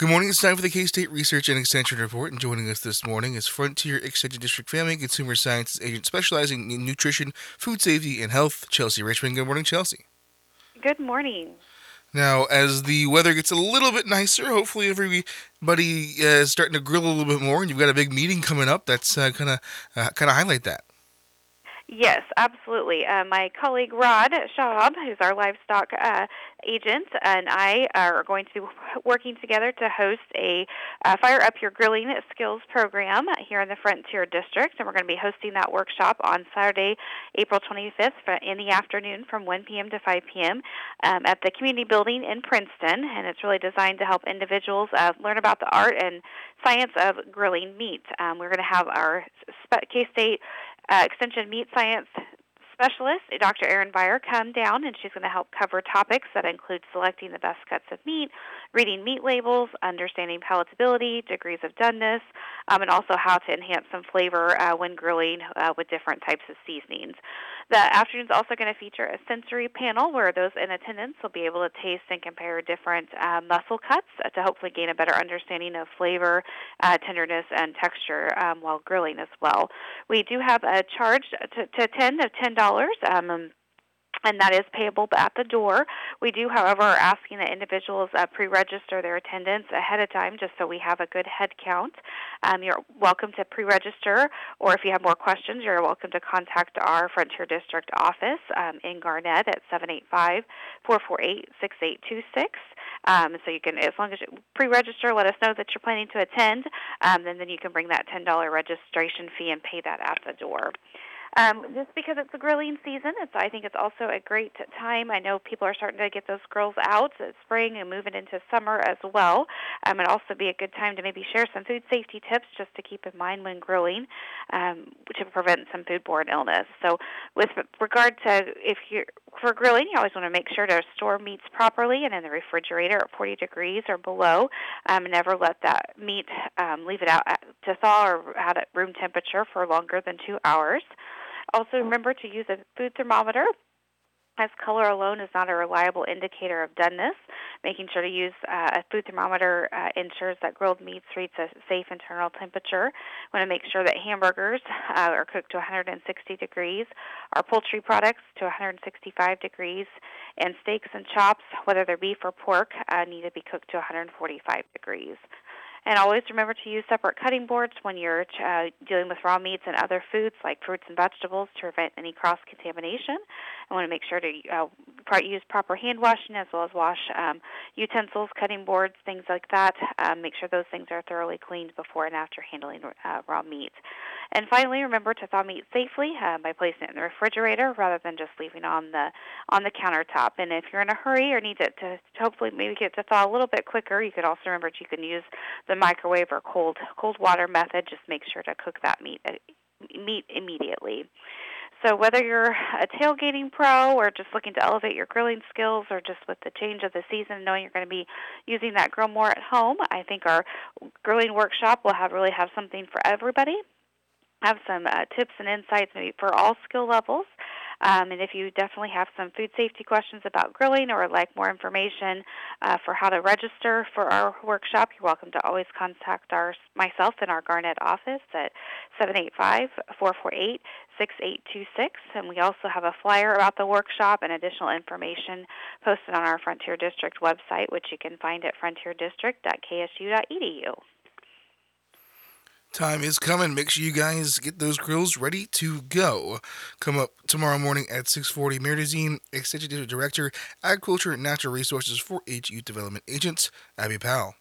Good morning. It's time for the K-State Research and Extension Report, and joining us this morning is Frontier Extension District Family and Consumer Sciences Agent specializing in nutrition, food safety, and health, Chelsea Richmond. Good morning, Chelsea. Good morning. Now, as the weather gets a little bit nicer, hopefully everybody is starting to grill a little bit more, and you've got a big meeting coming up that's gonna highlight that. Yes, absolutely. My colleague Rod Schaub, who's our livestock agent, and I are going to be working together to host a Fire Up Your Grilling Skills program here in the Frontier District. And we're going to be hosting that workshop on Saturday, April 25th in the afternoon from 1 p.m. to 5 p.m. At the community building in Princeton. And it's really designed to help individuals learn about the art and science of grilling meat. We're going to have our K-State Extension Meat Science Specialist, Dr. Erin Beyer, come down, and she's going to help cover topics that include selecting the best cuts of meat, reading meat labels, understanding palatability, degrees of doneness, and also how to enhance some flavor when grilling with different types of seasonings. The afternoon is also going to feature a sensory panel where those in attendance will be able to taste and compare different muscle cuts to hopefully gain a better understanding of flavor, tenderness, and texture while grilling as well. We do have a charge to attend of $10. And that is payable at the door. We do, however, are asking that individuals pre-register their attendance ahead of time just so we have a good head count. You're welcome to pre-register, or if you have more questions, you're welcome to contact our Frontier District office in Garnett at 785-448-6826. So you can, as long as you pre-register, let us know that you're planning to attend, and then you can bring that $10 registration fee and pay that at the door. Just because it's the grilling season, I think it's also a great time. I know people are starting to get those grills out. It's spring and moving into summer as well. It'd also be a good time to maybe share some food safety tips just to keep in mind when grilling to prevent some foodborne illness. So with regard to if you're for grilling, you always want to make sure to store meats properly and in the refrigerator at 40 degrees or below. Never let that meat leave it out to thaw or out at room temperature for longer than 2 hours. Also, remember to use a food thermometer, as color alone is not a reliable indicator of doneness. Making sure to use a food thermometer ensures that grilled meats reach a safe internal temperature. We want to make sure that hamburgers are cooked to 160 degrees, our poultry products to 165 degrees, and steaks and chops, whether they're beef or pork, need to be cooked to 145 degrees. And always remember to use separate cutting boards when you're dealing with raw meats and other foods like fruits and vegetables to prevent any cross-contamination. I want to make sure to use proper hand washing as well as wash utensils, cutting boards, things like that. Make sure those things are thoroughly cleaned before and after handling raw meat. And finally, remember to thaw meat safely by placing it in the refrigerator rather than just leaving on the countertop. And if you're in a hurry or need it to hopefully maybe get to thaw a little bit quicker, you could also remember that you can use the microwave or cold water method. Just make sure to cook that meat immediately. So whether you're a tailgating pro or just looking to elevate your grilling skills or just with the change of the season, knowing you're going to be using that grill more at home, I think our grilling workshop will really have something for everybody. Have some tips and insights maybe for all skill levels. And if you definitely have some food safety questions about grilling or would like more information for how to register for our workshop, you're welcome to always contact myself in our Garnett office at 785-448-6826. And we also have a flyer about the workshop and additional information posted on our Frontier District website, which you can find at frontierdistrict.ksu.edu. Time is coming. Make sure you guys get those grills ready to go. Come up tomorrow morning at 6:40. Merdazine, Extension District Director, Agriculture and Natural Resources 4-H Youth Development Agent, Abby Powell.